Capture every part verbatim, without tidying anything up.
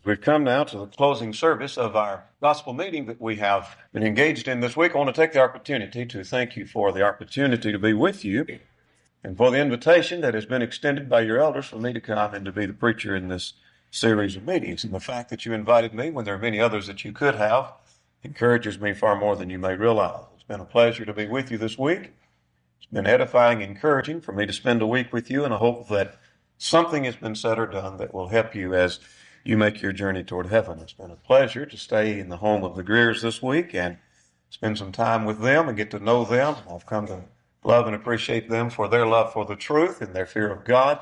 We've come now to the closing service of our gospel meeting that we have been engaged in this week. I want to take the opportunity to thank you for the opportunity to be with you and for the invitation that has been extended by your elders for me to come and to be the preacher in this series of meetings. And the fact that you invited me when there are many others that you could have encourages me far more than you may realize. It's been a pleasure to be with you this week. It's been edifying, encouraging for me to spend a week with you, and I hope that something has been said or done that will help you as you make your journey toward heaven. It's been a pleasure to stay in the home of the Greers this week and spend some time with them and get to know them. I've come to love and appreciate them for their love for the truth and their fear of God.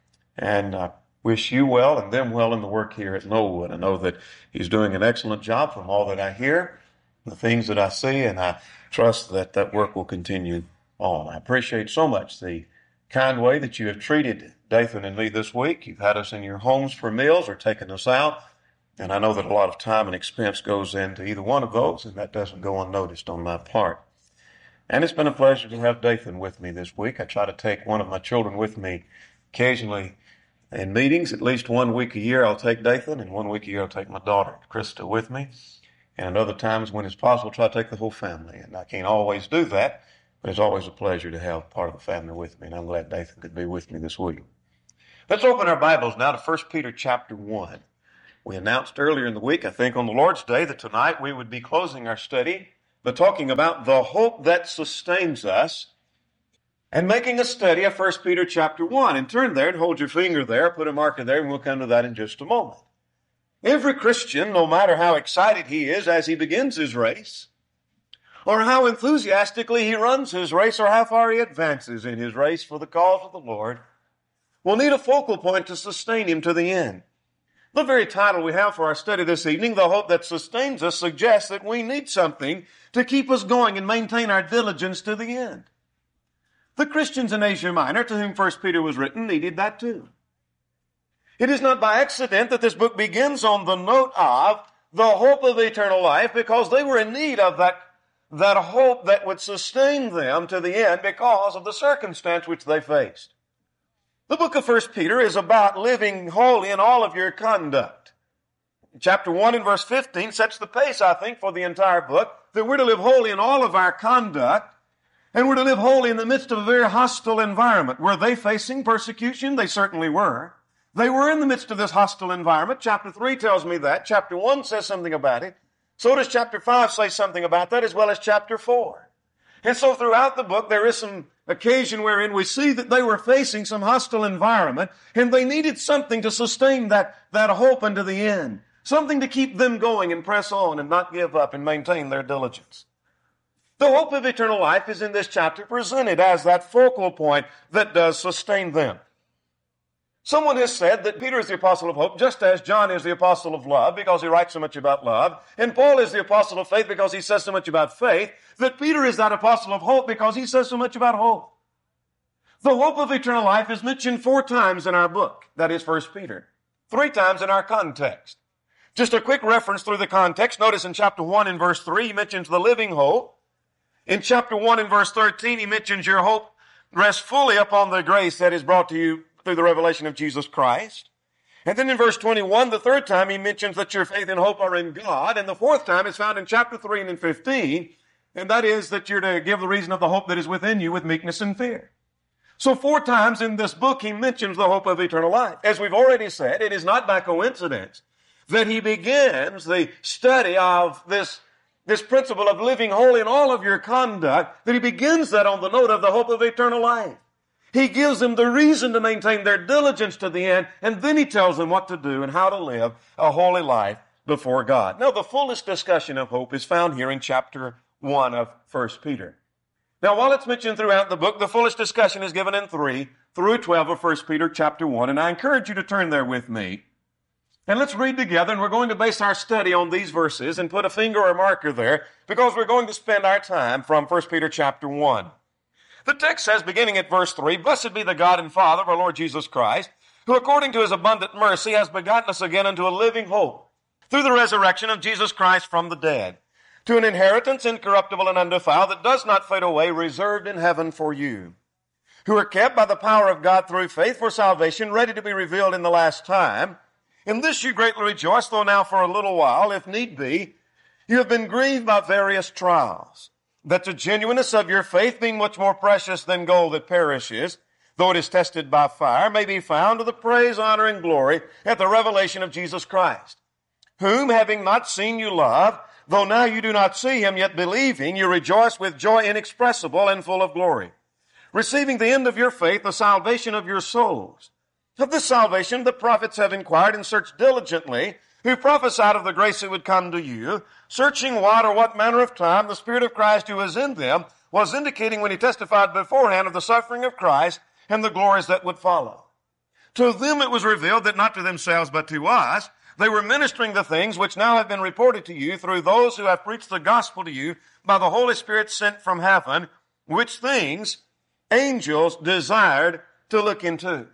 And I wish you well and them well in the work here at Knollwood. I know that he's doing an excellent job from all that I hear, the things that I see, and I trust that that work will continue on. I appreciate so much the kind way that you have treated Dathan and me this week. You've had us in your homes for meals or taken us out. And I know that a lot of time and expense goes into either one of those, and that doesn't go unnoticed on my part. And it's been a pleasure to have Dathan with me this week. I try to take one of my children with me occasionally in meetings. At least one week a year I'll take Dathan, and one week a year I'll take my daughter, Krista, with me. And other times when it's possible, try to take the whole family. And I can't always do that, but it's always a pleasure to have part of the family with me. And I'm glad Dathan could be with me this week. Let's open our Bibles now to First Peter chapter one. We announced earlier in the week, I think on the Lord's Day, that tonight we would be closing our study by talking about the hope that sustains us and making a study of First Peter chapter one. And turn there and hold your finger there, put a marker there, and we'll come to that in just a moment. Every Christian, no matter how excited he is as he begins his race, or how enthusiastically he runs his race, or how far he advances in his race for the cause of the Lord, will need a focal point to sustain him to the end. The very title we have for our study this evening, The Hope That Sustains Us, suggests that we need something to keep us going and maintain our diligence to the end. The Christians in Asia Minor, to whom First Peter was written, needed that too. It is not by accident that this book begins on the note of the hope of eternal life, because they were in need of that, that hope that would sustain them to the end because of the circumstance which they faced. The book of First Peter is about living holy in all of your conduct. Chapter one and verse fifteen sets the pace, I think, for the entire book, that we're to live holy in all of our conduct, and we're to live holy in the midst of a very hostile environment. Were they facing persecution? They certainly were. They were in the midst of this hostile environment. Chapter three tells me that. Chapter one says something about it. So does chapter five say something about that, as well as chapter four. And so throughout the book, there is some occasion wherein we see that they were facing some hostile environment, and they needed something to sustain that, that hope unto the end. Something to keep them going and press on and not give up and maintain their diligence. The hope of eternal life is in this chapter presented as that focal point that does sustain them. Someone has said that Peter is the apostle of hope, just as John is the apostle of love because he writes so much about love, and Paul is the apostle of faith because he says so much about faith, that Peter is that apostle of hope because he says so much about hope. The hope of eternal life is mentioned four times in our book, that is First Peter, three times in our context. Just a quick reference through the context. Notice in chapter one and verse three, he mentions the living hope. In chapter one and verse thirteen, he mentions your hope rests fully upon the grace that is brought to you through the revelation of Jesus Christ. And then in verse twenty-one, the third time he mentions that your faith and hope are in God. And the fourth time is found in chapter three and in fifteen. And that is that you're to give the reason of the hope that is within you with meekness and fear. So four times in this book he mentions the hope of eternal life. As we've already said, it is not by coincidence that he begins the study of this, this principle of living holy in all of your conduct, that he begins that on the note of the hope of eternal life. He gives them the reason to maintain their diligence to the end, and then he tells them what to do and how to live a holy life before God. Now, the fullest discussion of hope is found here in chapter one of First Peter. Now, while it's mentioned throughout the book, the fullest discussion is given in three through twelve of First Peter chapter one, and I encourage you to turn there with me. And let's read together, and we're going to base our study on these verses and put a finger or a marker there, because we're going to spend our time from First Peter chapter one. The text says, beginning at verse three, Blessed be the God and Father of our Lord Jesus Christ, who according to his abundant mercy has begotten us again unto a living hope, through the resurrection of Jesus Christ from the dead, to an inheritance incorruptible and undefiled that does not fade away, reserved in heaven for you, who are kept by the power of God through faith for salvation, ready to be revealed in the last time. In this you greatly rejoice, though now for a little while, if need be, you have been grieved by various trials, that the genuineness of your faith, being much more precious than gold that perishes, though it is tested by fire, may be found to the praise, honor, and glory at the revelation of Jesus Christ, whom, having not seen, you love, though now you do not see him, yet believing, you rejoice with joy inexpressible and full of glory, receiving the end of your faith, the salvation of your souls. Of this salvation the prophets have inquired and searched diligently, who prophesied of the grace that would come to you, searching what or what manner of time the Spirit of Christ who is in them was indicating when he testified beforehand of the suffering of Christ and the glories that would follow. To them it was revealed that not to themselves but to us, they were ministering the things which now have been reported to you through those who have preached the gospel to you by the Holy Spirit sent from heaven, which things angels desired to look into.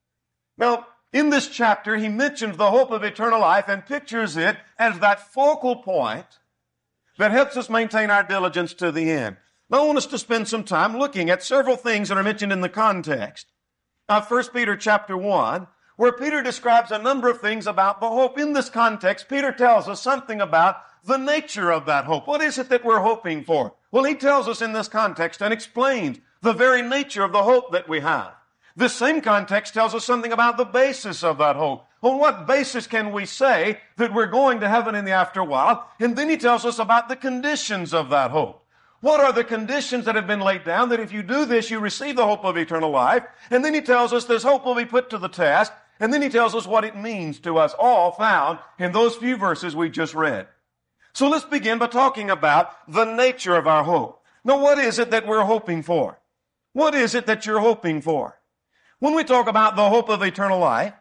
Now, in this chapter, he mentions the hope of eternal life and pictures it as that focal point that helps us maintain our diligence to the end. Now, I want us to spend some time looking at several things that are mentioned in the context of First Peter chapter one, where Peter describes a number of things about the hope. In this context, Peter tells us something about the nature of that hope. What is it that we're hoping for? Well, he tells us in this context and explains the very nature of the hope that we have. This same context tells us something about the basis of that hope. On what basis can we say that we're going to heaven in the afterworld? And then he tells us about the conditions of that hope. What are the conditions that have been laid down that if you do this, you receive the hope of eternal life? And then he tells us this hope will be put to the test. And then he tells us what it means to us, all found in those few verses we just read. So let's begin by talking about the nature of our hope. Now, what is it that we're hoping for? What is it that you're hoping for? When we talk about the hope of eternal life,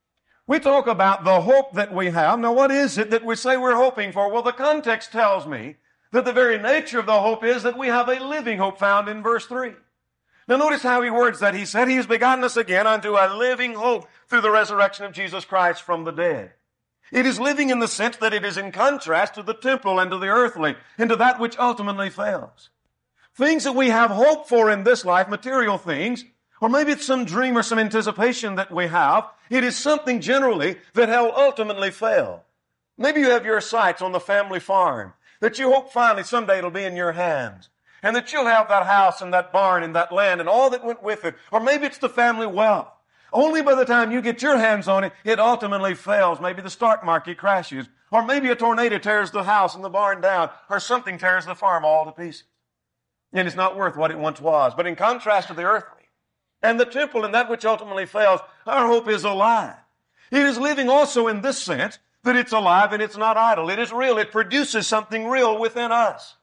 we talk about the hope that we have. Now, what is it that we say we're hoping for? Well, the context tells me that the very nature of the hope is that we have a living hope found in verse three. Now, notice how he words that. He said, He has begotten us again unto a living hope through the resurrection of Jesus Christ from the dead. It is living in the sense that it is in contrast to the temporal and to the earthly and to that which ultimately fails. Things that we have hope for in this life, material things, or maybe it's some dream or some anticipation that we have. It is something generally that will ultimately fail. Maybe you have your sights on the family farm, that you hope finally someday it'll be in your hands, and that you'll have that house and that barn and that land and all that went with it. Or maybe it's the family wealth. Only by the time you get your hands on it, it ultimately fails. Maybe the stock market crashes, or maybe a tornado tears the house and the barn down, or something tears the farm all to pieces. And it's not worth what it once was. But in contrast to the earthly and the temporal and that which ultimately fails, our hope is alive. It is living also in this sense that it's alive and it's not idle. It is real. It produces something real within us.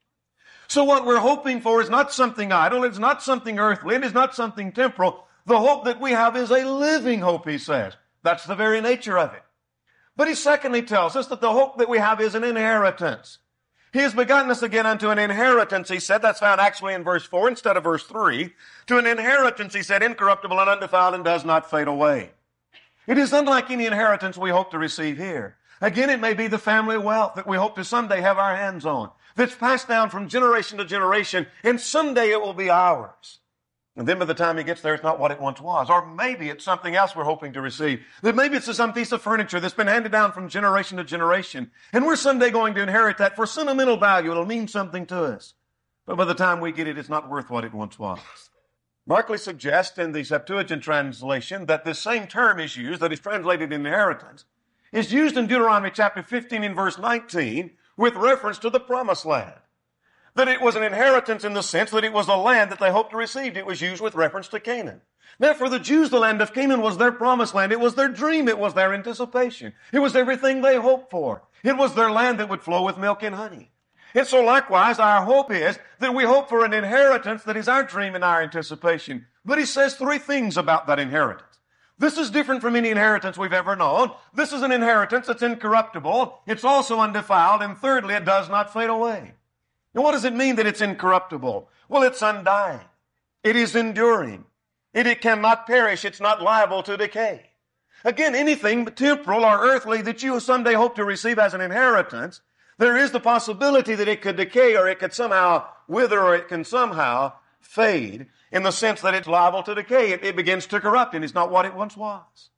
So what we're hoping for is not something idle. It's not something earthly. It is not something temporal. The hope that we have is a living hope, he says. That's the very nature of it. But he secondly tells us that the hope that we have is an inheritance. He has begotten us again unto an inheritance, he said. That's found actually in verse four instead of verse three. To an inheritance, he said, incorruptible and undefiled and does not fade away. It is unlike any inheritance we hope to receive here. Again, it may be the family wealth that we hope to someday have our hands on, that's passed down from generation to generation, and someday it will be ours. And then by the time he gets there, it's not what it once was. Or maybe it's something else we're hoping to receive. That maybe it's some piece of furniture that's been handed down from generation to generation. And we're someday going to inherit that for sentimental value. It'll mean something to us. But by the time we get it, it's not worth what it once was. Barclay suggests in the Septuagint translation that this same term is used, that is translated inheritance, is used in Deuteronomy chapter fifteen in verse nineteen with reference to the promised land. That it was an inheritance in the sense that it was a land that they hoped to receive. It was used with reference to Canaan. Now, for the Jews, the land of Canaan was their promised land. It was their dream. It was their anticipation. It was everything they hoped for. It was their land that would flow with milk and honey. And so likewise, our hope is that we hope for an inheritance that is our dream and our anticipation. But he says three things about that inheritance. This is different from any inheritance we've ever known. This is an inheritance that's incorruptible. It's also undefiled. And thirdly, it does not fade away. Now, what does it mean that it's incorruptible? Well, it's undying. It is enduring. It, it cannot perish. It's not liable to decay. Again, anything temporal or earthly that you someday hope to receive as an inheritance, there is the possibility that it could decay or it could somehow wither or it can somehow fade in the sense that it's liable to decay. It, it begins to corrupt and it's not what it once was.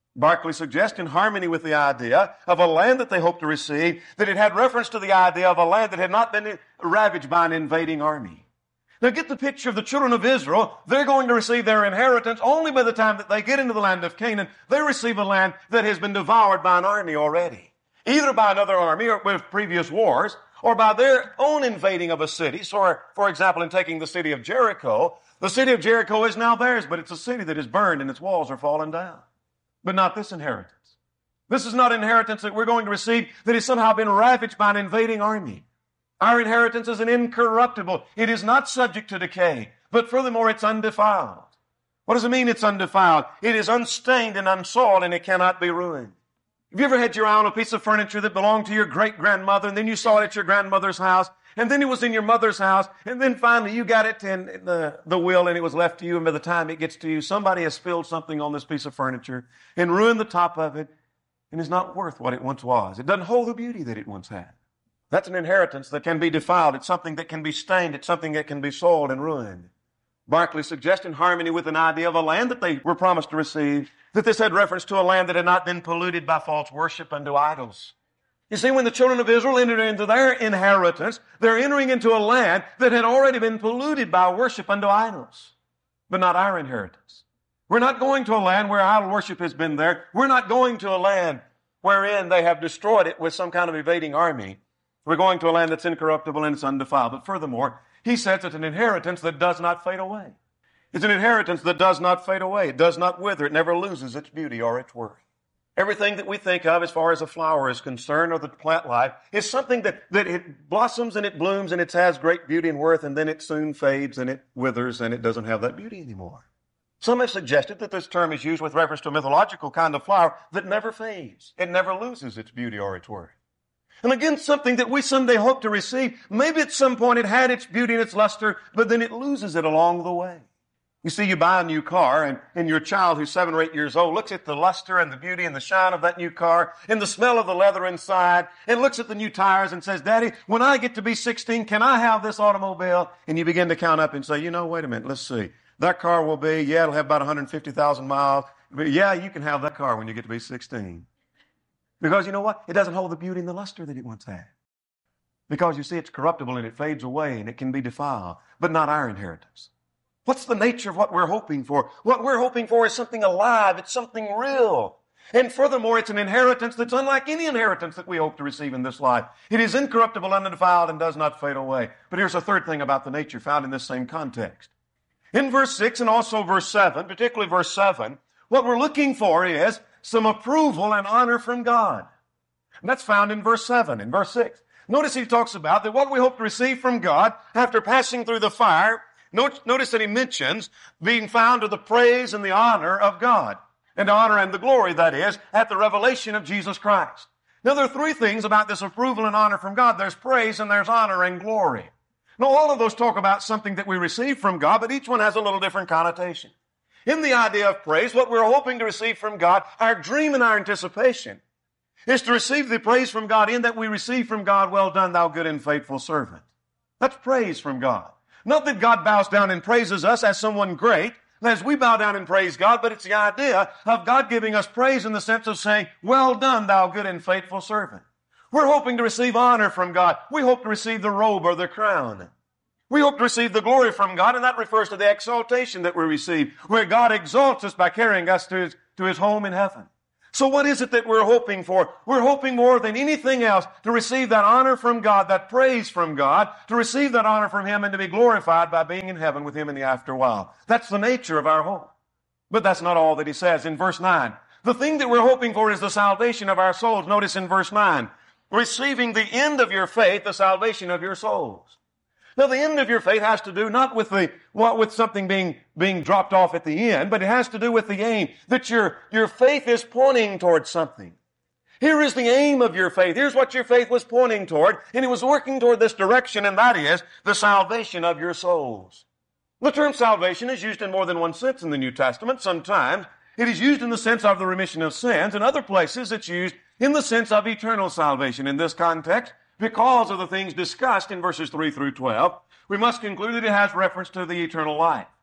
Barclay suggests, in harmony with the idea of a land that they hoped to receive, that it had reference to the idea of a land that had not been ravaged by an invading army. Now get the picture of the children of Israel. They're going to receive their inheritance only by the time that they get into the land of Canaan. They receive a land that has been devoured by an army already, either by another army or with previous wars, or by their own invading of a city. So, for example, in taking the city of Jericho, the city of Jericho is now theirs, but it's a city that is burned and its walls are fallen down. But not this inheritance. This is not inheritance that we're going to receive that has somehow been ravaged by an invading army. Our inheritance is an incorruptible. It is not subject to decay, but furthermore, it's undefiled. What does it mean it's undefiled? It is unstained and unsoiled, and it cannot be ruined. Have you ever had your eye on a piece of furniture that belonged to your great-grandmother, and then you saw it at your grandmother's house, and then it was in your mother's house, and then finally you got it in the, the will, and it was left to you, and by the time it gets to you, somebody has spilled something on this piece of furniture and ruined the top of it, and is not worth what it once was. It doesn't hold the beauty that it once had. That's an inheritance that can be defiled. It's something that can be stained. It's something that can be soiled and ruined. Barclay suggests, in harmony with an idea of a land that they were promised to receive, that this had reference to a land that had not been polluted by false worship unto idols. You see, when the children of Israel entered into their inheritance, they're entering into a land that had already been polluted by worship unto idols, but not our inheritance. We're not going to a land where idol worship has been there. We're not going to a land wherein they have destroyed it with some kind of invading army. We're going to a land that's incorruptible and it's undefiled. But furthermore, he says it's an inheritance that does not fade away. It's an inheritance that does not fade away. It does not wither. It never loses its beauty or its worth. Everything that we think of as far as a flower is concerned or the plant life is something that, that it blossoms and it blooms and it has great beauty and worth, and then it soon fades and it withers and it doesn't have that beauty anymore. Some have suggested that this term is used with reference to a mythological kind of flower that never fades. It never loses its beauty or its worth. And again, something that we someday hope to receive. Maybe at some point it had its beauty and its luster, but then it loses it along the way. You see, you buy a new car, and, and your child who's seven or eight years old looks at the luster and the beauty and the shine of that new car and the smell of the leather inside and looks at the new tires and says, Daddy, when I get to be sixteen, can I have this automobile? And you begin to count up and say, you know, wait a minute, let's see. That car will be, yeah, it'll have about one hundred fifty thousand miles. But yeah, you can have that car when you get to be sixteen. Because you know what? It doesn't hold the beauty and the luster that it once had. Because you see, it's corruptible and it fades away and it can be defiled, but not our inheritance. What's the nature of what we're hoping for? What we're hoping for is something alive. It's something real. And furthermore, it's an inheritance that's unlike any inheritance that we hope to receive in this life. It is incorruptible, undefiled, and does not fade away. But here's a third thing about the nature found in this same context. In verse six and also verse seven, particularly verse seven, what we're looking for is some approval and honor from God. And that's found in verse seven. In verse six, notice he talks about that what we hope to receive from God after passing through the fire. Notice that he mentions being found to the praise and the honor of God. And the honor and the glory, that is, at the revelation of Jesus Christ. Now, there are three things about this approval and honor from God. There's praise and there's honor and glory. Now, all of those talk about something that we receive from God, but each one has a little different connotation. In the idea of praise, what we're hoping to receive from God, our dream and our anticipation, is to receive the praise from God in that we receive from God, well done, thou good and faithful servant. That's praise from God. Not that God bows down and praises us as someone great, as we bow down and praise God, but it's the idea of God giving us praise in the sense of saying, well done, thou good and faithful servant. We're hoping to receive honor from God. We hope to receive the robe or the crown. We hope to receive the glory from God, and that refers to the exaltation that we receive, where God exalts us by carrying us to His, to His home in heaven. So what is it that we're hoping for? We're hoping more than anything else to receive that honor from God, that praise from God, to receive that honor from Him and to be glorified by being in heaven with Him in the afterwhile. That's the nature of our hope. But that's not all that he says. In verse nine, the thing that we're hoping for is the salvation of our souls. Notice in verse nine, receiving the end of your faith, the salvation of your souls. Now, the end of your faith has to do not with the what with something being being dropped off at the end, but it has to do with the aim, that your, your faith is pointing towards something. Here is the aim of your faith. Here's what your faith was pointing toward, and it was working toward this direction, and that is the salvation of your souls. The term salvation is used in more than one sense in the New Testament. Sometimes it is used in the sense of the remission of sins. In other places, it's used in the sense of eternal salvation. In this context, because of the things discussed in verses three through twelve, we must conclude that it has reference to the eternal life.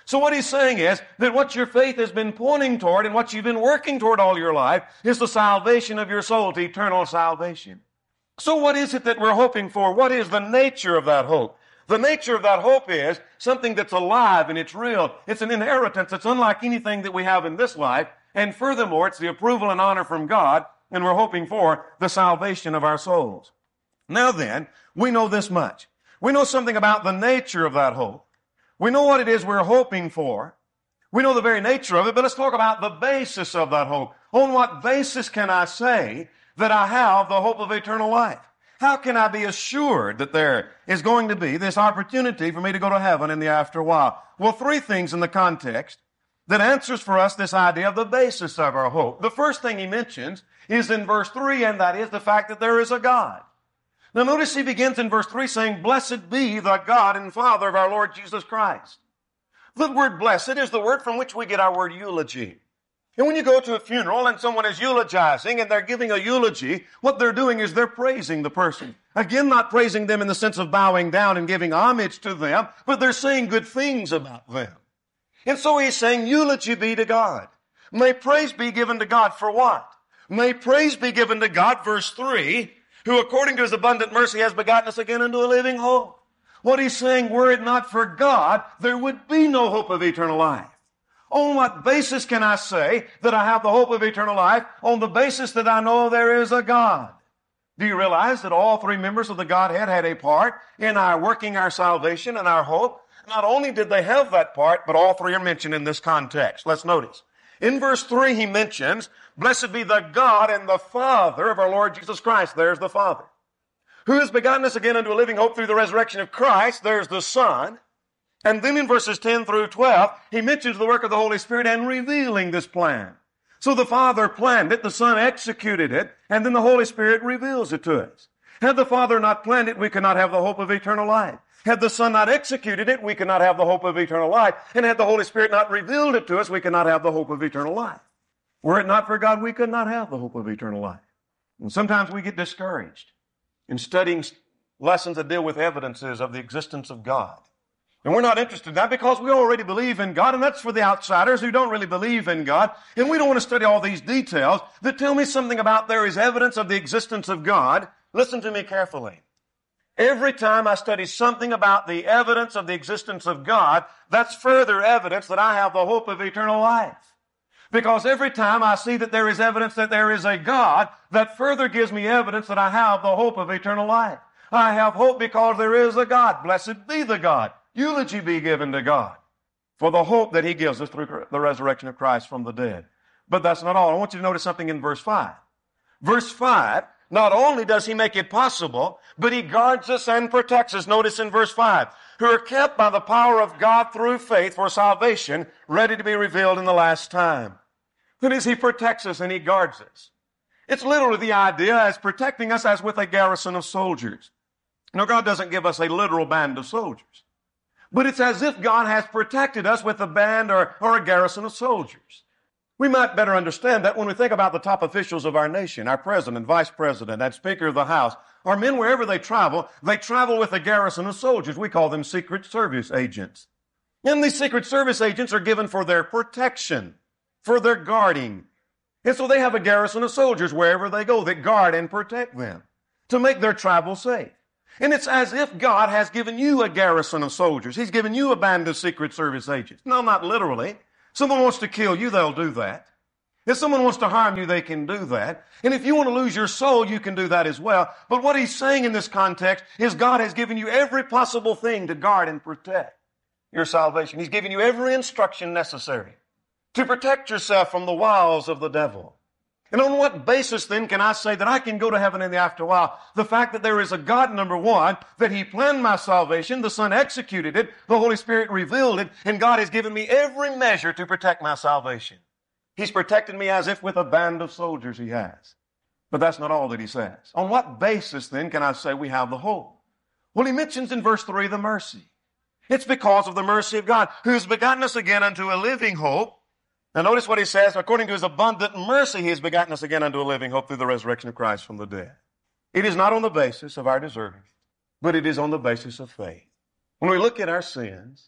So what he's saying is that what your faith has been pointing toward and what you've been working toward all your life is the salvation of your soul, to eternal salvation. So what is it that we're hoping for? What is the nature of that hope? The nature of that hope is something that's alive and it's real. It's an inheritance that's unlike anything that we have in this life. And furthermore, it's the approval and honor from God, and we're hoping for the salvation of our souls. Now then, we know this much. We know something about the nature of that hope. We know what it is we're hoping for. We know the very nature of it, but let's talk about the basis of that hope. On what basis can I say that I have the hope of eternal life? How can I be assured that there is going to be this opportunity for me to go to heaven in the after while? Well, three things in the context that answers for us this idea of the basis of our hope. The first thing he mentions is in verse three, and that is the fact that there is a God. Now notice he begins in verse three saying, "Blessed be the God and Father of our Lord Jesus Christ." The word blessed is the word from which we get our word eulogy. And when you go to a funeral and someone is eulogizing and they're giving a eulogy, what they're doing is they're praising the person. Again, not praising them in the sense of bowing down and giving homage to them, but they're saying good things about them. And so he's saying, eulogy be to God. May praise be given to God for what? May praise be given to God, verse three, who according to his abundant mercy has begotten us again into a living hope. What he's saying, were it not for God, there would be no hope of eternal life. On what basis can I say that I have the hope of eternal life? On the basis that I know there is a God. Do you realize that all three members of the Godhead had a part in our working our salvation and our hope? Not only did they have that part, but all three are mentioned in this context. Let's notice. In verse three, he mentions, "Blessed be the God and the Father of our Lord Jesus Christ." There's the Father. Who has begotten us again unto a living hope through the resurrection of Christ. There's the Son. And then in verses ten through twelve, he mentions the work of the Holy Spirit and revealing this plan. So the Father planned it, the Son executed it, and then the Holy Spirit reveals it to us. Had the Father not planned it, we could not have the hope of eternal life. Had the Son not executed it, we could not have the hope of eternal life. And had the Holy Spirit not revealed it to us, we could not have the hope of eternal life. Were it not for God, we could not have the hope of eternal life. And sometimes we get discouraged in studying lessons that deal with evidences of the existence of God. And we're not interested in that because we already believe in God, and that's for the outsiders who don't really believe in God. And we don't want to study all these details that tell me something about there is evidence of the existence of God. Listen to me carefully. Every time I study something about the evidence of the existence of God, that's further evidence that I have the hope of eternal life. Because every time I see that there is evidence that there is a God, that further gives me evidence that I have the hope of eternal life. I have hope because there is a God. Blessed be the God. Eulogy be given to God for the hope that he gives us through the resurrection of Christ from the dead. But that's not all. I want you to notice something in verse five. Verse five, not only does he make it possible, but he guards us and protects us. Notice in verse five, who are kept by the power of God through faith for salvation, ready to be revealed in the last time. That is, he protects us and he guards us. It's literally the idea as protecting us as with a garrison of soldiers. Now, God doesn't give us a literal band of soldiers. But it's as if God has protected us with a band or, or a garrison of soldiers. We might better understand that when we think about the top officials of our nation, our president, vice president, and speaker of the House, our men, wherever they travel, they travel with a garrison of soldiers. We call them Secret Service agents. And these Secret Service agents are given for their protection, for their guarding. And so they have a garrison of soldiers wherever they go that guard and protect them to make their travel safe. And it's as if God has given you a garrison of soldiers. He's given you a band of Secret Service agents. No, not literally. Someone wants to kill you, they'll do that. If someone wants to harm you, they can do that. And if you want to lose your soul, you can do that as well. But what he's saying in this context is God has given you every possible thing to guard and protect your salvation. He's given you every instruction necessary to protect yourself from the wiles of the devil. And on what basis then can I say that I can go to heaven in the afterwhile? The fact that there is a God, number one, that he planned my salvation, the Son executed it, the Holy Spirit revealed it, and God has given me every measure to protect my salvation. He's protected me as if with a band of soldiers he has. But that's not all that he says. On what basis then can I say we have the hope? Well, he mentions in verse three the mercy. It's because of the mercy of God, who has begotten us again unto a living hope. Now notice what he says, according to his abundant mercy, he has begotten us again unto a living hope through the resurrection of Christ from the dead. It is not on the basis of our deserving, but it is on the basis of faith. When we look at our sins,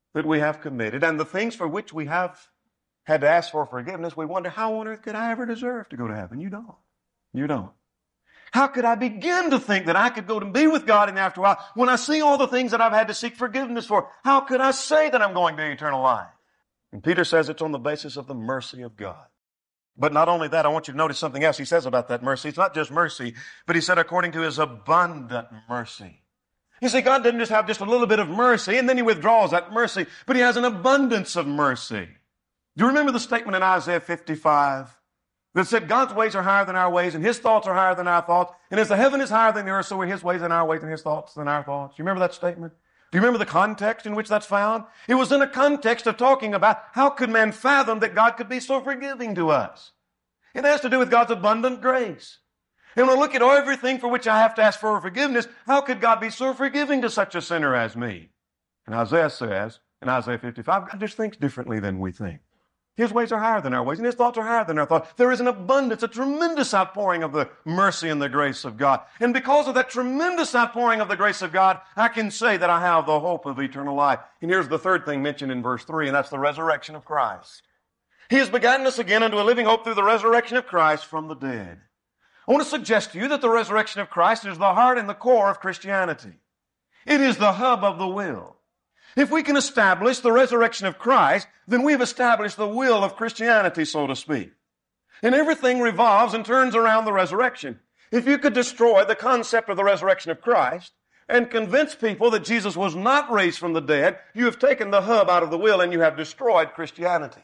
that we have committed and the things for which we have had to ask for forgiveness, we wonder, how on earth could I ever deserve to go to heaven? You don't. You don't. How could I begin to think that I could go to be with God in the afterlife when I see all the things that I've had to seek forgiveness for? How could I say that I'm going to eternal life? And Peter says it's on the basis of the mercy of God. But not only that, I want you to notice something else he says about that mercy. It's not just mercy, but he said according to his abundant mercy. You see, God didn't just have just a little bit of mercy and then he withdraws that mercy, but he has an abundance of mercy. Do you remember the statement in Isaiah fifty-five that said God's ways are higher than our ways and his thoughts are higher than our thoughts? And as the heaven is higher than the earth, so are his ways and our ways and his thoughts than our thoughts. You remember that statement? Do you remember the context in which that's found? It was in a context of talking about how could man fathom that God could be so forgiving to us. It has to do with God's abundant grace. And when I look at everything for which I have to ask for forgiveness, how could God be so forgiving to such a sinner as me? And Isaiah says, in Isaiah fifty-five, God just thinks differently than we think. His ways are higher than our ways, and his thoughts are higher than our thoughts. There is an abundance, a tremendous outpouring of the mercy and the grace of God. And because of that tremendous outpouring of the grace of God, I can say that I have the hope of eternal life. And here's the third thing mentioned in verse three, and that's the resurrection of Christ. He has begotten us again unto a living hope through the resurrection of Christ from the dead. I want to suggest to you that the resurrection of Christ is the heart and the core of Christianity. It is the hub of the will. If we can establish the resurrection of Christ, then we've established the will of Christianity, so to speak. And everything revolves and turns around the resurrection. If you could destroy the concept of the resurrection of Christ and convince people that Jesus was not raised from the dead, you have taken the hub out of the will and you have destroyed Christianity.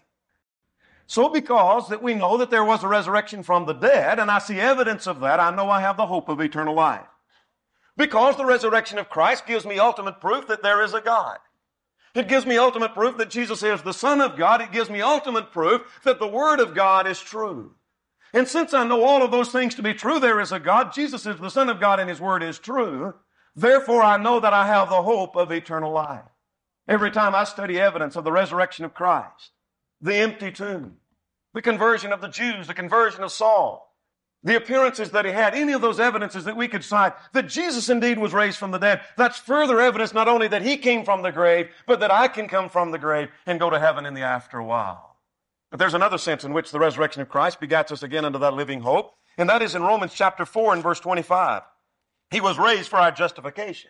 So because that we know that there was a resurrection from the dead, and I see evidence of that, I know I have the hope of eternal life. Because the resurrection of Christ gives me ultimate proof that there is a God. It gives me ultimate proof that Jesus is the Son of God. It gives me ultimate proof that the Word of God is true. And since I know all of those things to be true, there is a God, Jesus is the Son of God, and His Word is true. Therefore, I know that I have the hope of eternal life. Every time I study evidence of the resurrection of Christ, the empty tomb, the conversion of the Jews, the conversion of Saul, the appearances that he had, any of those evidences that we could cite, that Jesus indeed was raised from the dead, that's further evidence not only that he came from the grave, but that I can come from the grave and go to heaven in the after while. But there's another sense in which the resurrection of Christ begats us again unto that living hope, and that is in Romans chapter four and verse twenty-five. He was raised for our justification.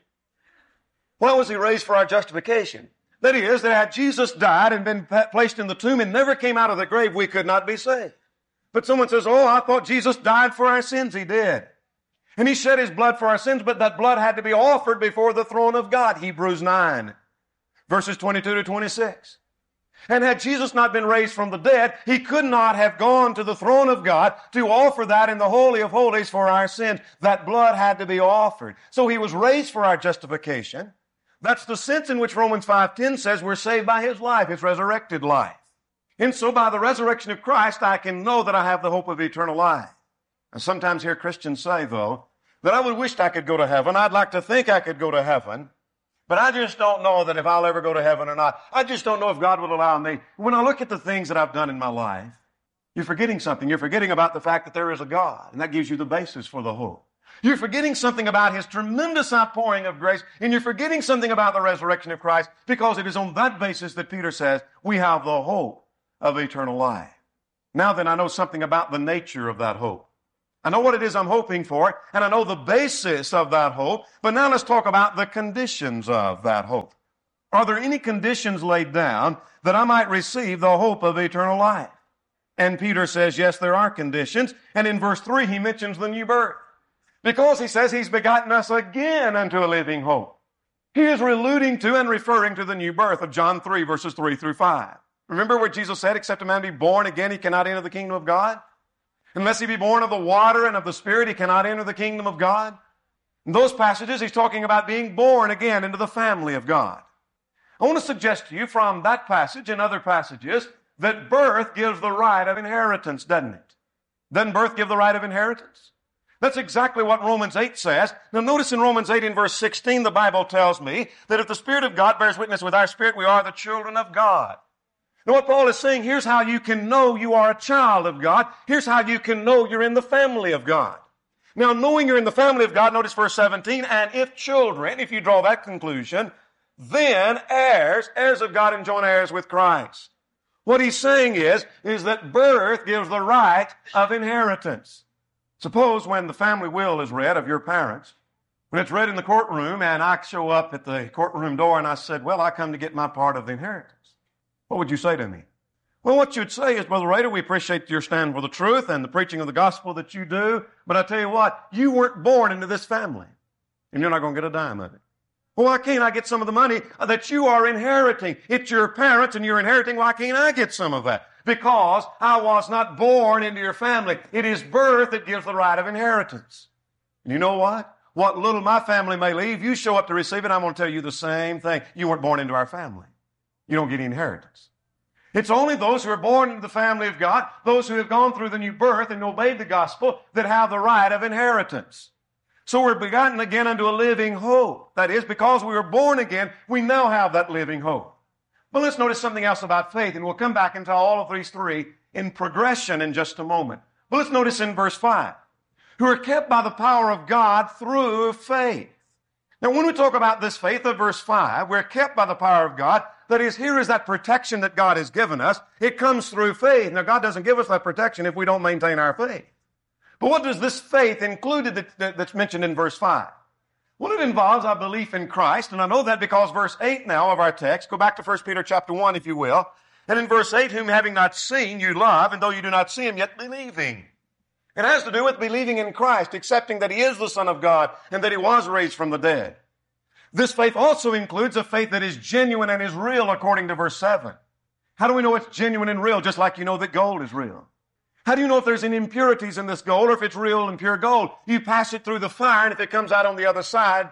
Why was he raised for our justification? That is, that had Jesus died and been placed in the tomb and never came out of the grave, we could not be saved. But someone says, oh, I thought Jesus died for our sins. He did. And he shed his blood for our sins, but that blood had to be offered before the throne of God. Hebrews nine, verses twenty-two to twenty-six. And had Jesus not been raised from the dead, he could not have gone to the throne of God to offer that in the Holy of Holies for our sins. That blood had to be offered. So he was raised for our justification. That's the sense in which Romans five ten says we're saved by his life, his resurrected life. And so by the resurrection of Christ, I can know that I have the hope of eternal life. I sometimes hear Christians say, though, that I would wish I could go to heaven. I'd like to think I could go to heaven, but I just don't know that if I'll ever go to heaven or not. I just don't know if God will allow me. When I look at the things that I've done in my life, you're forgetting something. You're forgetting about the fact that there is a God, and that gives you the basis for the hope. You're forgetting something about his tremendous outpouring of grace, and you're forgetting something about the resurrection of Christ, because it is on that basis that Peter says we have the hope of eternal life. Now then, I know something about the nature of that hope. I know what it is I'm hoping for, and I know the basis of that hope, but now let's talk about the conditions of that hope. Are there any conditions laid down that I might receive the hope of eternal life? And Peter says, yes, there are conditions, and in verse three he mentions the new birth. Because he says he's begotten us again unto a living hope. He is alluding to and referring to the new birth of John three, verses three through five. Remember where Jesus said, except a man be born again, he cannot enter the kingdom of God? Unless he be born of the water and of the Spirit, he cannot enter the kingdom of God. In those passages, he's talking about being born again into the family of God. I want to suggest to you from that passage and other passages that birth gives the right of inheritance, doesn't it? Doesn't birth give the right of inheritance? That's exactly what Romans eight says. Now notice in Romans eight in verse sixteen, the Bible tells me that if the Spirit of God bears witness with our spirit, we are the children of God. Now what Paul is saying, here's how you can know you are a child of God. Here's how you can know you're in the family of God. Now knowing you're in the family of God, notice verse seventeen, and if children, if you draw that conclusion, then heirs, heirs of God and joint heirs with Christ. What he's saying is, is that birth gives the right of inheritance. Suppose when the family will is read of your parents, when it's read in the courtroom and I show up at the courtroom door and I said, well, I come to get my part of the inheritance. What would you say to me? Well, what you'd say is, Brother Rader, we appreciate your stand for the truth and the preaching of the gospel that you do, but I tell you what, you weren't born into this family, and you're not going to get a dime of it. Well, why can't I get some of the money that you are inheriting? It's your parents and you're inheriting. Why can't I get some of that? Because I was not born into your family. It is birth that gives the right of inheritance. And you know what? What little my family may leave, you show up to receive it, I'm going to tell you the same thing. You weren't born into our family. You don't get any inheritance. It's only those who are born into the family of God, those who have gone through the new birth and obeyed the gospel, that have the right of inheritance. So we're begotten again unto a living hope. That is, because we were born again, we now have that living hope. But let's notice something else about faith, and we'll come back into all of these three in progression in just a moment. But let's notice in verse five, who are kept by the power of God through faith. Now, when we talk about this faith of verse five, we're kept by the power of God. That is, here is that protection that God has given us. It comes through faith. Now, God doesn't give us that protection if we don't maintain our faith. But what does this faith include that, that, that's mentioned in verse five? Well, it involves our belief in Christ, and I know that because verse eight now of our text, go back to First Peter chapter one, if you will, and in verse eight, whom having not seen you love, and though you do not see him, yet believing. It has to do with believing in Christ, accepting that he is the Son of God, and that he was raised from the dead. This faith also includes a faith that is genuine and is real, according to verse seven. How do we know it's genuine and real? Just like you know that gold is real. How do you know if there's any impurities in this gold or if it's real and pure gold? You pass it through the fire, and if it comes out on the other side,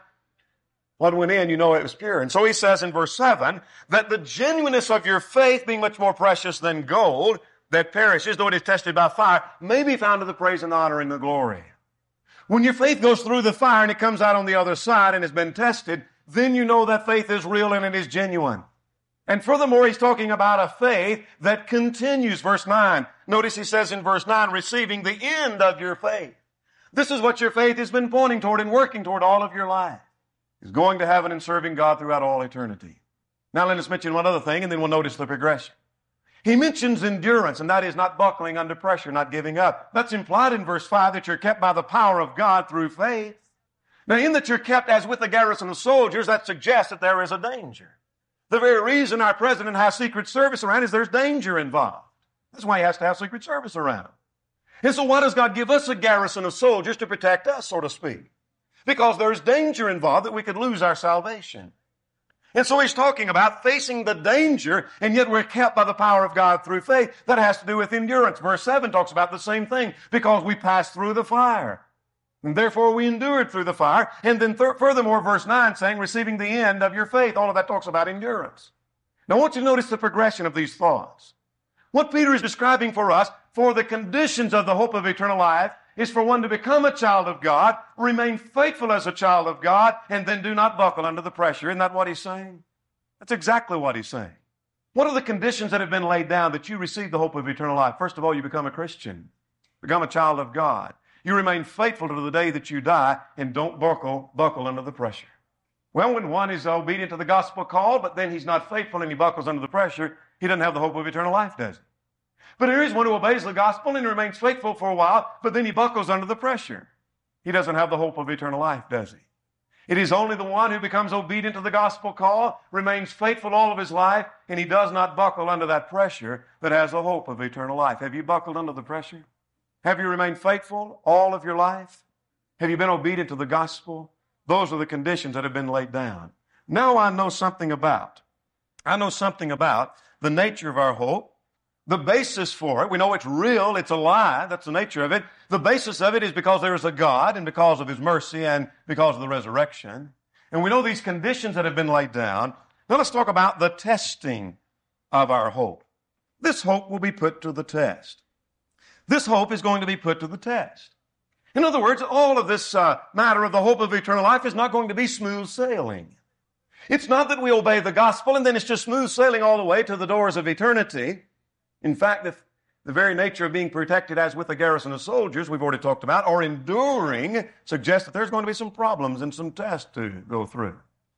what went in, you know it was pure. And so he says in verse seven that the genuineness of your faith, being much more precious than gold that perishes, though it is tested by fire, may be found to the praise and honor and the glory. When your faith goes through the fire and it comes out on the other side and has been tested, then you know that faith is real and it is genuine. And furthermore, he's talking about a faith that continues. Verse nine. Notice he says in verse nine, receiving the end of your faith. This is what your faith has been pointing toward and working toward all of your life. Is going to heaven and serving God throughout all eternity. Now let us mention one other thing, and then we'll notice the progression. He mentions endurance, and that is not buckling under pressure, not giving up. That's implied in verse five, that you're kept by the power of God through faith. Now, in that you're kept as with a garrison of soldiers, that suggests that there is a danger. The very reason our president has Secret Service around is there's danger involved. That's why he has to have Secret Service around him. And so why does God give us a garrison of soldiers to protect us, so to speak? Because there's danger involved that we could lose our salvation. And so he's talking about facing the danger, and yet we're kept by the power of God through faith. That has to do with endurance. Verse seven talks about the same thing, because we passed through the fire. And therefore we endured through the fire. And then th- furthermore, verse nine saying, receiving the end of your faith. All of that talks about endurance. Now I want you to notice the progression of these thoughts. What Peter is describing for us, for the conditions of the hope of eternal life, is for one to become a child of God, remain faithful as a child of God, and then do not buckle under the pressure. Isn't that what he's saying? That's exactly what he's saying. What are the conditions that have been laid down that you receive the hope of eternal life? First of all, you become a Christian. Become a child of God. You remain faithful to the day that you die, and don't buckle, buckle under the pressure. Well, when one is obedient to the gospel call, but then he's not faithful and he buckles under the pressure, he doesn't have the hope of eternal life, does he? But here is one who obeys the gospel and remains faithful for a while, but then he buckles under the pressure. He doesn't have the hope of eternal life, does he? It is only the one who becomes obedient to the gospel call, remains faithful all of his life, and he does not buckle under that pressure, that has the hope of eternal life. Have you buckled under the pressure? Have you remained faithful all of your life? Have you been obedient to the gospel? Those are the conditions that have been laid down. Now I know something about, I know something about the nature of our hope, the basis for it. We know it's real, it's alive, that's the nature of it. The basis of it is because there is a God, and because of his mercy, and because of the resurrection. And we know these conditions that have been laid down. Now let's talk about the testing of our hope. This hope will be put to the test. This hope is going to be put to the test. In other words, all of this uh, matter of the hope of eternal life is not going to be smooth sailing. It's not that we obey the gospel and then it's just smooth sailing all the way to the doors of eternity. In fact, the, the very nature of being protected as with a garrison of soldiers, we've already talked about, or enduring, suggests that there's going to be some problems and some tests to go through.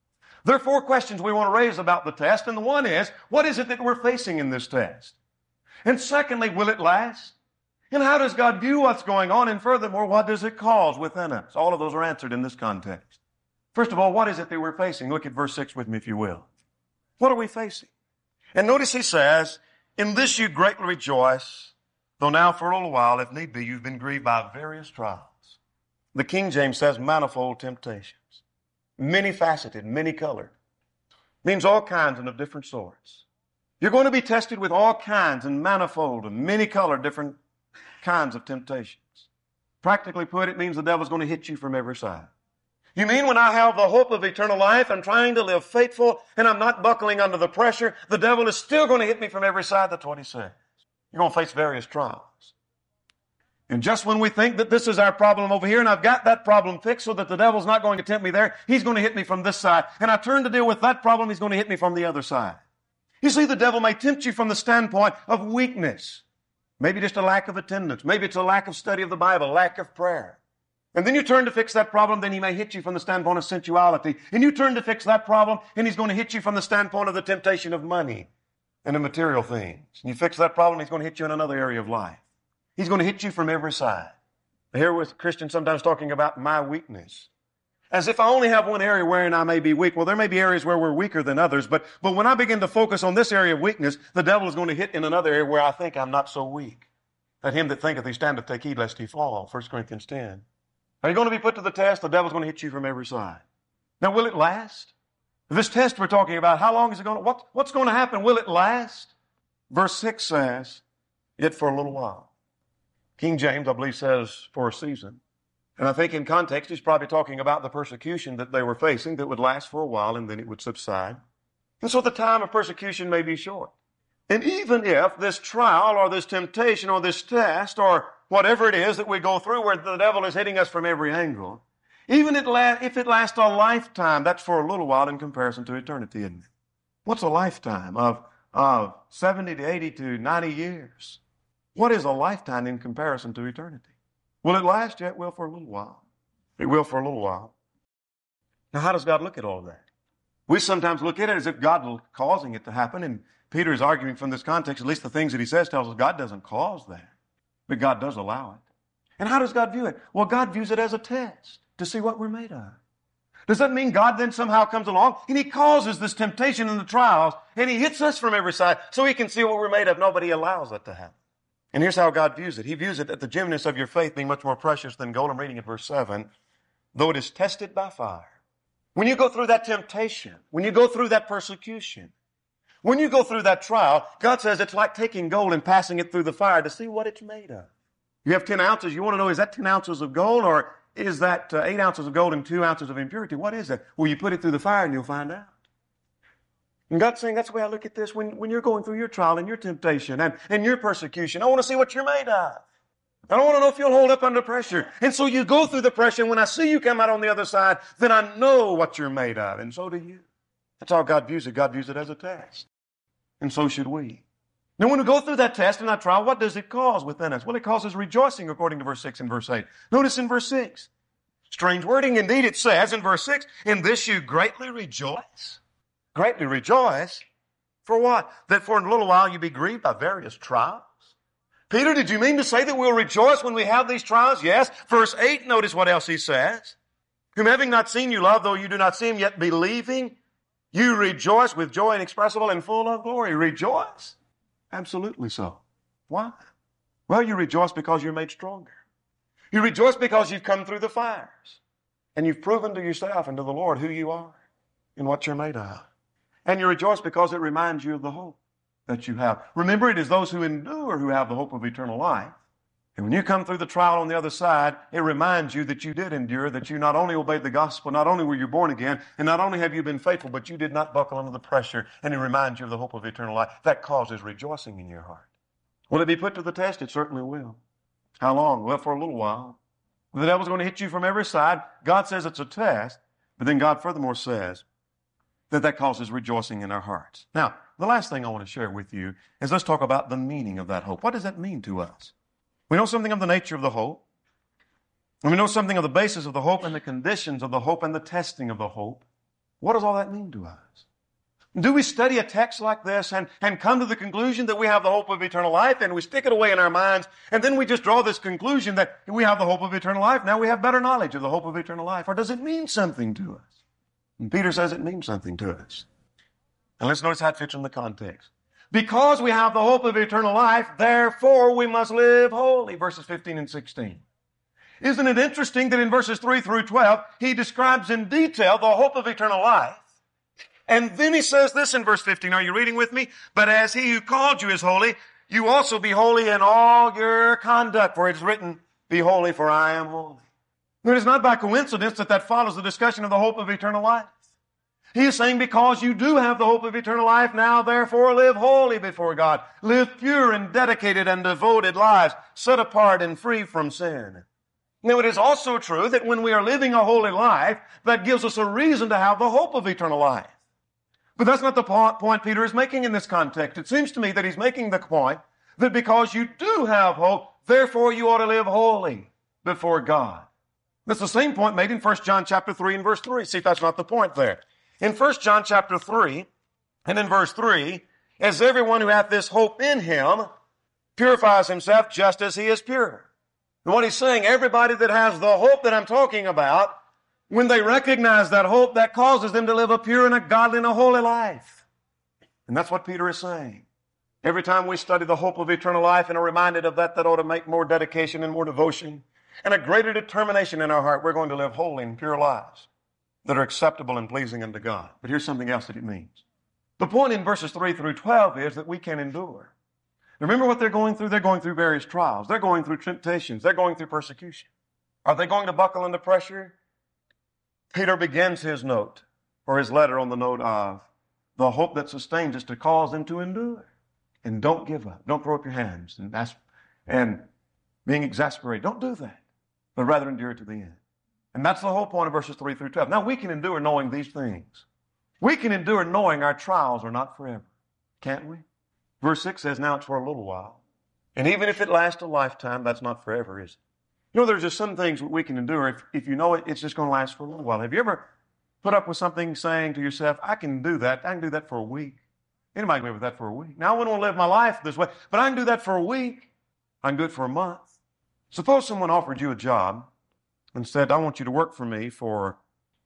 There are four questions we want to raise about the test, and the one is, what is it that we're facing in this test? And secondly, will it last? And how does God view what's going on? And furthermore, what does it cause within us? All of those are answered in this context. First of all, what is it that we're facing? Look at verse six with me, if you will. What are we facing? And notice he says, in this you greatly rejoice, though now for a little while, if need be, you've been grieved by various trials. The King James says manifold temptations. Many-faceted, many-colored. Means all kinds and of different sorts. You're going to be tested with all kinds and manifold and many-colored different kinds of temptations. Practically put, it means the devil's going to hit you from every side. You mean when I have the hope of eternal life, I'm trying to live faithful, and I'm not buckling under the pressure, the devil is still going to hit me from every side? That's what he says. You're going to face various trials. And just when we think that this is our problem over here, and I've got that problem fixed so that the devil's not going to tempt me there, he's going to hit me from this side. And I turn to deal with that problem, he's going to hit me from the other side. You see, the devil may tempt you from the standpoint of weakness. Maybe just a lack of attendance. Maybe it's a lack of study of the Bible, lack of prayer. And then you turn to fix that problem, then he may hit you from the standpoint of sensuality. And you turn to fix that problem, and he's going to hit you from the standpoint of the temptation of money and of material things. And you fix that problem, he's going to hit you in another area of life. He's going to hit you from every side. I hear with Christians sometimes talking about my weakness. As if I only have one area wherein I may be weak. Well, there may be areas where we're weaker than others, but, but when I begin to focus on this area of weakness, the devil is going to hit in another area where I think I'm not so weak. Let him that thinketh he standeth take heed lest he fall, First Corinthians ten. Are you going to be put to the test? The devil's going to hit you from every side. Now, will it last? This test we're talking about, how long is it going to, what, what's going to happen? Will it last? Verse six says, yet for a little while. King James, I believe, says for a season. And I think in context, he's probably talking about the persecution that they were facing that would last for a while and then it would subside. And so the time of persecution may be short. And even if this trial or this temptation or this test or whatever it is that we go through where the devil is hitting us from every angle, even if it lasts a lifetime, that's for a little while in comparison to eternity, isn't it? What's a lifetime of, of seventy to eighty to ninety years? What is a lifetime in comparison to eternity? Will it last? Yeah, it will for a little while. It will for a little while. Now, how does God look at all of that? We sometimes look at it as if God is causing it to happen, and Peter is arguing from this context, at least the things that he says tells us God doesn't cause that, but God does allow it. And how does God view it? Well, God views it as a test to see what we're made of. Does that mean God then somehow comes along and he causes this temptation and the trials and he hits us from every side so he can see what we're made of? Nobody allows that to happen. And here's how God views it. He views it that the genuineness of your faith being much more precious than gold. I'm reading at verse seven. Though it is tested by fire. When you go through that temptation, when you go through that persecution, when you go through that trial, God says it's like taking gold and passing it through the fire to see what it's made of. You have ten ounces. You want to know, is that ten ounces of gold or is that uh, eight ounces of gold and two ounces of impurity? What is that? Well, you put it through the fire and you'll find out. And God's saying, that's the way I look at this. When, when you're going through your trial and your temptation and, and your persecution, I want to see what you're made of. I don't want to know if you'll hold up under pressure. And so you go through the pressure, and when I see you come out on the other side, then I know what you're made of. And so do you. That's how God views it. God views it as a test. And so should we. Now, when we go through that test and that trial, what does it cause within us? Well, it causes rejoicing according to verse six and verse eight. Notice in verse six. Strange wording. Indeed, it says in verse six, in this you greatly rejoice. Greatly rejoice. For what? That for a little while you be grieved by various trials. Peter, did you mean to say that we'll rejoice when we have these trials? Yes. Verse eight, notice what else he says. Whom having not seen you love, though you do not see him, yet believing, you rejoice with joy inexpressible and full of glory. Rejoice. Absolutely so. Why? Well, you rejoice because you're made stronger. You rejoice because you've come through the fires. And you've proven to yourself and to the Lord who you are and what you're made of. And you rejoice because it reminds you of the hope that you have. Remember, it is those who endure who have the hope of eternal life. And when you come through the trial on the other side, it reminds you that you did endure, that you not only obeyed the gospel, not only were you born again, and not only have you been faithful, but you did not buckle under the pressure, and it reminds you of the hope of eternal life. That causes rejoicing in your heart. Will it be put to the test? It certainly will. How long? Well, for a little while. The devil's going to hit you from every side. God says it's a test, but then God furthermore says that that causes rejoicing in our hearts. Now, the last thing I want to share with you is let's talk about the meaning of that hope. What does that mean to us? We know something of the nature of the hope. And we know something of the basis of the hope and the conditions of the hope and the testing of the hope. What does all that mean to us? Do we study a text like this and, and come to the conclusion that we have the hope of eternal life, and we stick it away in our minds, and then we just draw this conclusion that we have the hope of eternal life, now we have better knowledge of the hope of eternal life? Or does it mean something to us? And Peter says it means something to us. And let's notice how it fits in the context. Because we have the hope of eternal life, therefore we must live holy. Verses fifteen and sixteen. Isn't it interesting that in verses three through twelve, he describes in detail the hope of eternal life? And then he says this in verse fifteen. Are you reading with me? But as he who called you is holy, you also be holy in all your conduct. For it is written, be holy, for I am holy. It is not by coincidence that that follows the discussion of the hope of eternal life. He is saying, because you do have the hope of eternal life, now therefore live holy before God. Live pure and dedicated and devoted lives, set apart and free from sin. Now it is also true that when we are living a holy life, that gives us a reason to have the hope of eternal life. But that's not the point Peter is making in this context. It seems to me that he's making the point that because you do have hope, therefore you ought to live holy before God. That's the same point made in First John chapter three and verse three. See if that's not the point there. In First John chapter three and in verse three, as everyone who hath this hope in him purifies himself just as he is pure. And what he's saying, everybody that has the hope that I'm talking about, when they recognize that hope, that causes them to live a pure and a godly and a holy life. And that's what Peter is saying. Every time we study the hope of eternal life and are reminded of that, that ought to make more dedication and more devotion and a greater determination in our heart. We're going to live holy and pure lives that are acceptable and pleasing unto God. But here's something else that it means. The point in verses three through twelve is that we can endure. Remember what they're going through? They're going through various trials. They're going through temptations. They're going through persecution. Are they going to buckle under pressure? Peter begins his note, or his letter, on the note of the hope that sustains us to cause them to endure. And don't give up. Don't throw up your hands and ask, and being exasperated. Don't do that, but rather endure to the end. And that's the whole point of verses three through twelve. Now we can endure knowing these things. We can endure knowing our trials are not forever. Can't we? Verse six says, now it's for a little while. And even if it lasts a lifetime, that's not forever, is it? You know, there's just some things we can endure. If, if you know it, it's just going to last for a little while. Have you ever put up with something saying to yourself, I can do that. I can do that for a week. Anybody can live with that for a week. Now, I wouldn't want to live my life this way, but I can do that for a week. I can do it for a month. Suppose someone offered you a job and said, I want you to work for me for,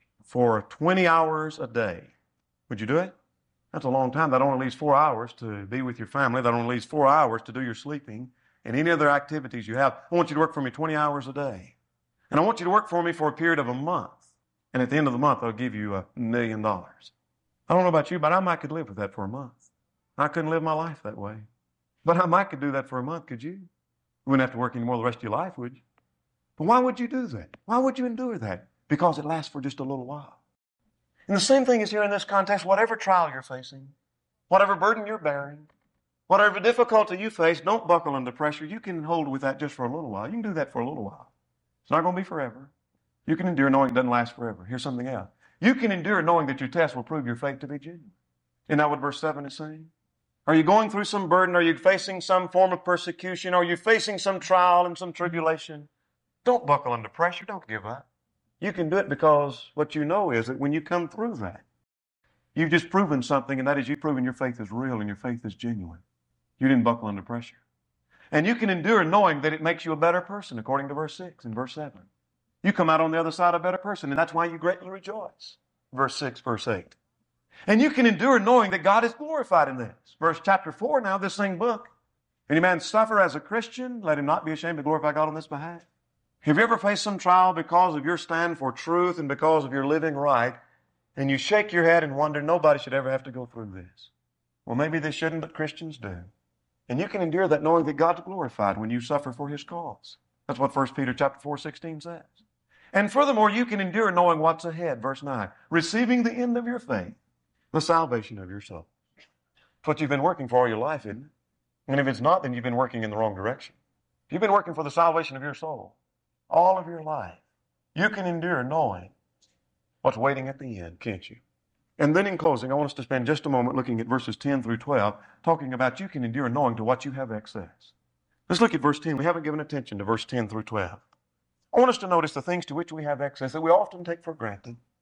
for twenty hours a day. Would you do it? That's a long time. That only leaves four hours to be with your family. That only leaves four hours to do your sleeping and any other activities you have. I want you to work for me twenty hours a day. And I want you to work for me for a period of a month. And at the end of the month, I'll give you a million dollars. I don't know about you, but I might could live with that for a month. I couldn't live my life that way. But I might could do that for a month, could you? You wouldn't have to work anymore the rest of your life, would you? But why would you do that? Why would you endure that? Because it lasts for just a little while. And the same thing is here in this context. Whatever trial you're facing, whatever burden you're bearing, whatever difficulty you face, don't buckle under pressure. You can hold with that just for a little while. You can do that for a little while. It's not going to be forever. You can endure knowing it doesn't last forever. Here's something else. You can endure knowing that your test will prove your faith to be genuine. Isn't that what verse seven is saying? Are you going through some burden? Are you facing some form of persecution? Are you facing some trial and some tribulation? Don't buckle under pressure. Don't give up. You can do it because what you know is that when you come through that, you've just proven something, and that is you've proven your faith is real and your faith is genuine. You didn't buckle under pressure. And you can endure knowing that it makes you a better person, according to verse six and verse seven. You come out on the other side a better person, and that's why you greatly rejoice. Verse six, verse eight. And you can endure knowing that God is glorified in this. Verse chapter four now, this same book. If any man suffer as a Christian, let him not be ashamed to glorify God on this behalf. Have you ever faced some trial because of your stand for truth and because of your living right, and you shake your head and wonder, nobody should ever have to go through this? Well, maybe they shouldn't, but Christians do. And you can endure that knowing that God's glorified when you suffer for His cause. That's what First Peter chapter four, sixteen says. And furthermore, you can endure knowing what's ahead. Verse nine, receiving the end of your faith, the salvation of your soul. It's what you've been working for all your life, isn't it? And if it's not, then you've been working in the wrong direction. If you've been working for the salvation of your soul all of your life, you can endure knowing what's waiting at the end, can't you? And then in closing, I want us to spend just a moment looking at verses ten through twelve, talking about you can endure knowing to what you have excess. Let's look at verse ten. We haven't given attention to verse ten through twelve. I want us to notice the things to which we have access that we often take for granted.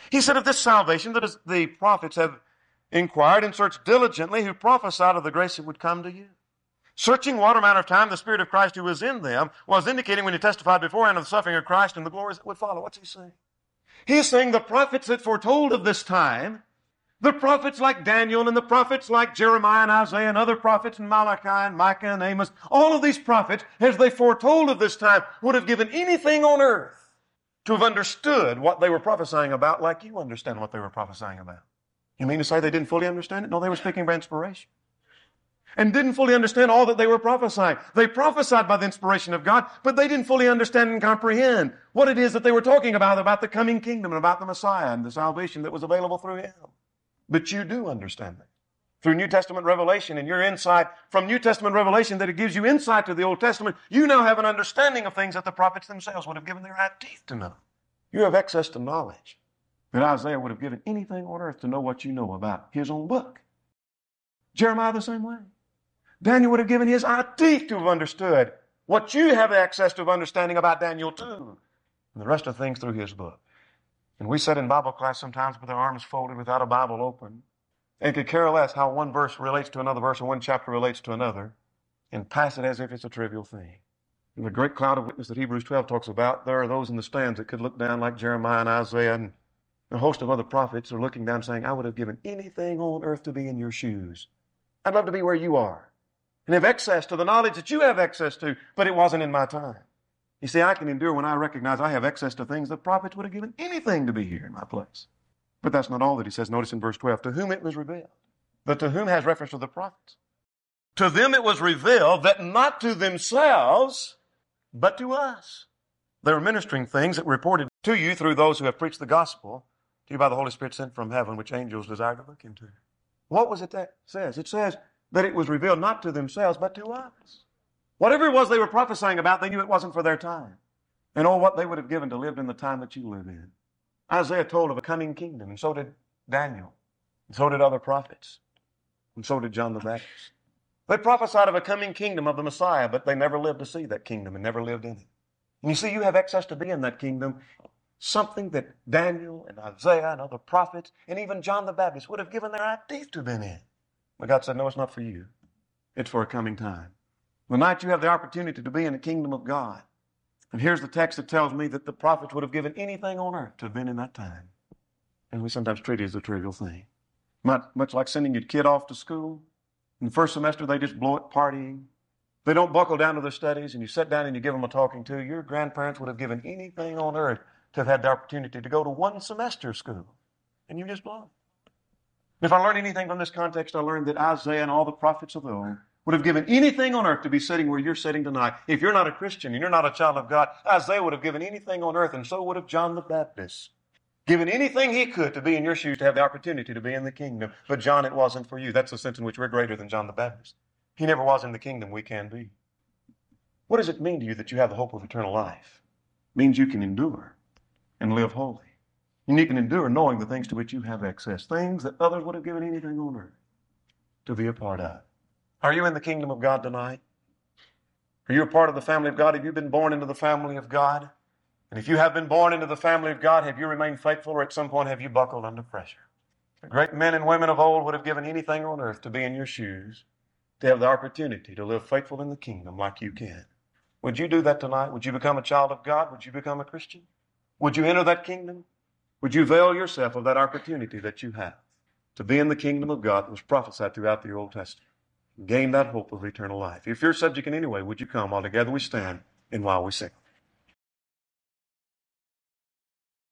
He said of this salvation that is, the prophets have inquired and searched diligently, who prophesied of the grace that would come to you. Searching what amount of time the Spirit of Christ who was in them was indicating when he testified beforehand of the suffering of Christ and the glories that would follow. What's he saying? He's saying the prophets that foretold of this time, the prophets like Daniel and the prophets like Jeremiah and Isaiah and other prophets and Malachi and Micah and Amos, all of these prophets, as they foretold of this time, would have given anything on earth to have understood what they were prophesying about like you understand what they were prophesying about. You mean to say they didn't fully understand it? No, they were speaking by inspiration. And didn't fully understand all that they were prophesying. They prophesied by the inspiration of God, but they didn't fully understand and comprehend what it is that they were talking about, about the coming kingdom and about the Messiah and the salvation that was available through Him. But you do understand that. Through New Testament revelation and your insight from New Testament revelation that it gives you insight to the Old Testament, you now have an understanding of things that the prophets themselves would have given their eye teeth to know. You have access to knowledge that Isaiah would have given anything on earth to know what you know about his own book. Jeremiah the same way. Daniel would have given his eye teeth to have understood what you have access to of understanding about Daniel too. And the rest of things through his book. And we sat in Bible class sometimes with our arms folded without a Bible open and could care less how one verse relates to another verse or one chapter relates to another and pass it as if it's a trivial thing. In the great cloud of witness that Hebrews twelve talks about, there are those in the stands that could look down like Jeremiah and Isaiah and a host of other prophets are looking down saying, I would have given anything on earth to be in your shoes. I'd love to be where you are and have access to the knowledge that you have access to, but it wasn't in my time. You see, I can endure when I recognize I have access to things the prophets would have given anything to be here in my place. But that's not all that he says. Notice in verse twelve, to whom it was revealed. But to whom has reference to the prophets. To them it was revealed that not to themselves, but to us. They were ministering things that were reported to you through those who have preached the gospel to you by the Holy Spirit sent from heaven, which angels desire to look into. What was it that says? It says that it was revealed not to themselves, but to us. Whatever it was they were prophesying about, they knew it wasn't for their time. And oh, what they would have given to live in the time that you live in. Isaiah told of a coming kingdom, and so did Daniel, and so did other prophets, and so did John the Baptist. They prophesied of a coming kingdom of the Messiah, but they never lived to see that kingdom and never lived in it. And you see, you have access to be in that kingdom, something that Daniel and Isaiah and other prophets and even John the Baptist would have given their eye teeth to have been in. But God said, no, it's not for you. It's for a coming time. The night you have the opportunity to be in the kingdom of God. And here's the text that tells me that the prophets would have given anything on earth to have been in that time. And we sometimes treat it as a trivial thing. Much, much like sending your kid off to school. In the first semester, they just blow it partying. They don't buckle down to their studies, and you sit down and you give them a talking to. Your grandparents would have given anything on earth to have had the opportunity to go to one semester of school. And you just blow it. If I learned anything from this context, I learned that Isaiah and all the prophets of the old would have given anything on earth to be sitting where you're sitting tonight. If you're not a Christian and you're not a child of God, Isaiah would have given anything on earth, and so would have John the Baptist. Given anything he could to be in your shoes, to have the opportunity to be in the kingdom. But John, it wasn't for you. That's the sense in which we're greater than John the Baptist. He never was in the kingdom. We can be. What does it mean to you that you have the hope of eternal life? It means you can endure and live holy. And you can endure knowing the things to which you have access. Things that others would have given anything on earth to be a part of. Are you in the kingdom of God tonight? Are you a part of the family of God? Have you been born into the family of God? And if you have been born into the family of God, have you remained faithful, or at some point have you buckled under pressure? The great men and women of old would have given anything on earth to be in your shoes, to have the opportunity to live faithful in the kingdom like you can. Would you do that tonight? Would you become a child of God? Would you become a Christian? Would you enter that kingdom? Would you avail yourself of that opportunity that you have to be in the kingdom of God that was prophesied throughout the Old Testament? Gain that hope of eternal life. If you're subject in any way, would you come while together we stand and while we sing?